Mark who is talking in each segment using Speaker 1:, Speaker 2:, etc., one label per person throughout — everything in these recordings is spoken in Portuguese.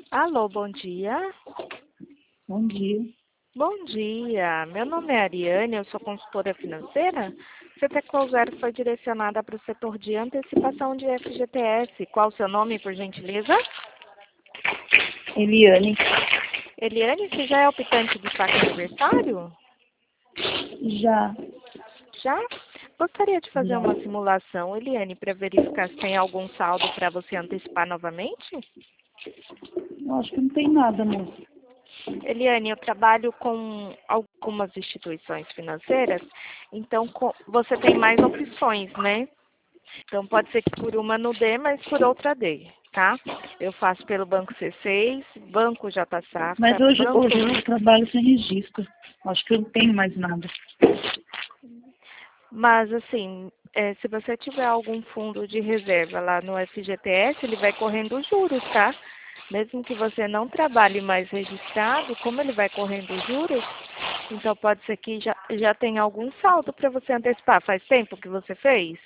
Speaker 1: Alô, bom dia.
Speaker 2: Bom dia.
Speaker 1: Bom dia. Meu nome é Ariane, eu sou consultora financeira. CT Call Zero foi direcionada para o setor de antecipação de FGTS. Qual o seu nome, por gentileza?
Speaker 2: Eliane.
Speaker 1: Eliane, você já é optante do saque aniversário?
Speaker 2: Já.
Speaker 1: Já? Gostaria de fazer
Speaker 2: Já.
Speaker 1: uma simulação, Eliane, para verificar se tem algum saldo para você antecipar novamente?
Speaker 2: Eu acho que não tem nada, moça.
Speaker 1: Eliane, eu trabalho com algumas instituições financeiras, então você tem mais opções, né? Então pode ser que por uma não dê, mas por outra dê, tá? Eu faço pelo Banco C6, Banco J
Speaker 2: Mas
Speaker 1: Safra,
Speaker 2: hoje
Speaker 1: Banco...
Speaker 2: eu trabalho sem registro. Acho que eu não tenho mais nada.
Speaker 1: Mas assim, se você tiver algum fundo de reserva lá no FGTS, ele vai correndo os juros, tá? Mesmo que você não trabalhe mais registrado, como ele vai correndo os juros, então pode ser que já tenha algum saldo para você antecipar. Faz tempo que você fez?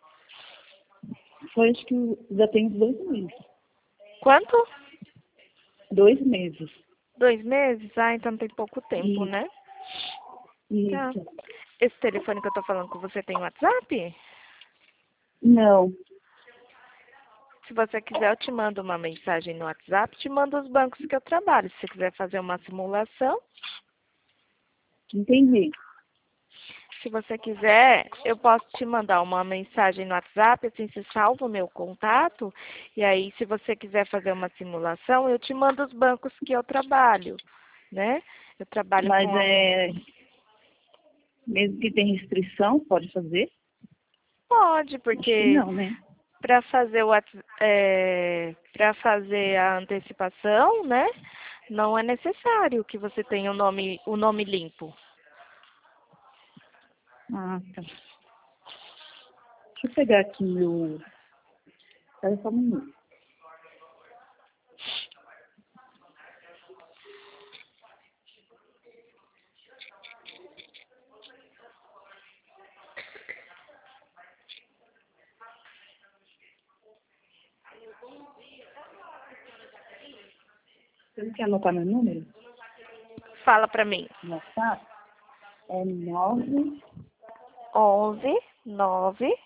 Speaker 2: Foi, acho que já tem uns 2 meses.
Speaker 1: Quanto?
Speaker 2: 2 meses.
Speaker 1: 2 meses? Ah, então tem pouco tempo,
Speaker 2: Isso.
Speaker 1: né? Tá.
Speaker 2: Isso.
Speaker 1: Esse telefone que eu tô falando com você tem WhatsApp?
Speaker 2: Não.
Speaker 1: Se você quiser, eu te mando uma mensagem no WhatsApp, te mando os bancos que eu trabalho. Se você quiser fazer uma simulação,
Speaker 2: Entendi.
Speaker 1: se você quiser, eu posso te mandar uma mensagem no WhatsApp, assim você salva o meu contato, e aí se você quiser fazer uma simulação, eu te mando os bancos que eu trabalho, né? Eu trabalho
Speaker 2: Mas
Speaker 1: com
Speaker 2: mesmo que tem restrição, pode fazer?
Speaker 1: Pode,
Speaker 2: Acho que
Speaker 1: porque
Speaker 2: não, né?
Speaker 1: para fazer para fazer a antecipação, né? Não é necessário que você tenha o nome limpo.
Speaker 2: Ah, tá. Deixa eu pegar aqui meu... Espera só um minuto. Você não quer anotar meu número?
Speaker 1: Fala para mim.
Speaker 2: No WhatsApp? É 9...
Speaker 1: 11 9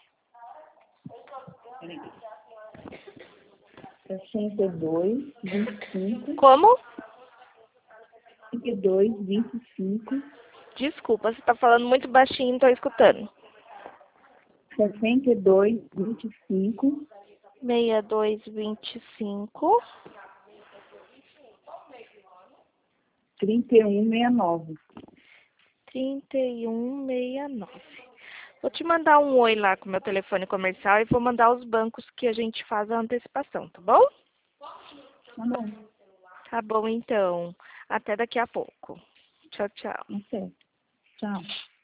Speaker 2: 62, 25,
Speaker 1: Como?
Speaker 2: 62, 25,
Speaker 1: Desculpa, você está falando muito baixinho, não estou escutando.
Speaker 2: 62, 25,
Speaker 1: 6225
Speaker 2: 31, 69.
Speaker 1: 3169. Vou te mandar um oi lá com o meu telefone comercial e vou mandar os bancos que a gente faz a antecipação, tá bom?
Speaker 2: Tá bom,
Speaker 1: Tá bom, então. Até daqui a pouco. Tchau, tchau.
Speaker 2: tá certo. Tchau.